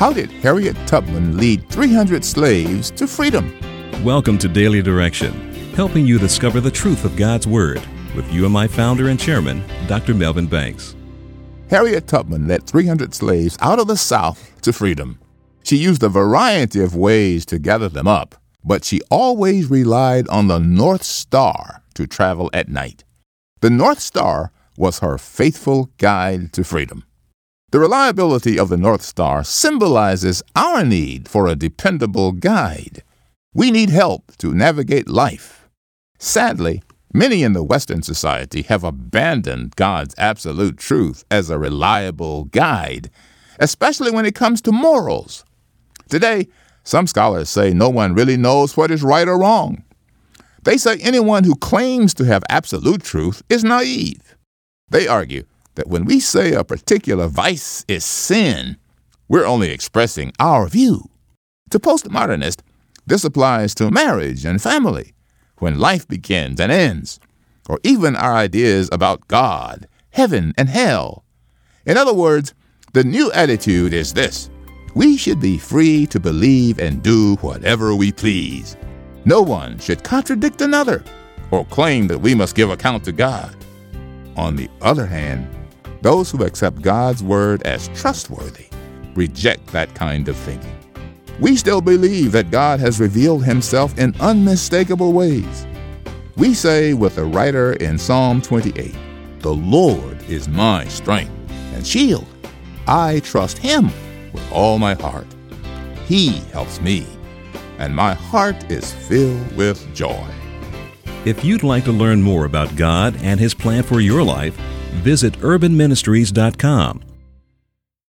How did Harriet Tubman lead 300 slaves to freedom? Welcome to Daily Direction, helping you discover the truth of God's Word with UMI founder and chairman, Dr. Melvin Banks. Harriet Tubman led 300 slaves out of the South to freedom. She used a variety of ways to gather them up, but she always relied on the North Star to travel at night. The North Star was her faithful guide to freedom. The reliability of the North Star symbolizes our need for a dependable guide. We need help to navigate life. Sadly, many in the Western society have abandoned God's absolute truth as a reliable guide, especially when it comes to morals. Today, some scholars say no one really knows what is right or wrong. They say anyone who claims to have absolute truth is naive. They argue that when we say a particular vice is sin, we're only expressing our view. To postmodernists, this applies to marriage and family, when life begins and ends, or even our ideas about God, heaven, and hell. In other words, the new attitude is this: we should be free to believe and do whatever we please. No one should contradict another or claim that we must give account to God. On the other hand, those who accept God's word as trustworthy reject that kind of thinking. We still believe that God has revealed himself in unmistakable ways. We say with the writer in Psalm 28, "The Lord is my strength and shield. I trust him with all my heart. He helps me, and my heart is filled with joy." If you'd like to learn more about God and His plan for your life, visit urbanministries.com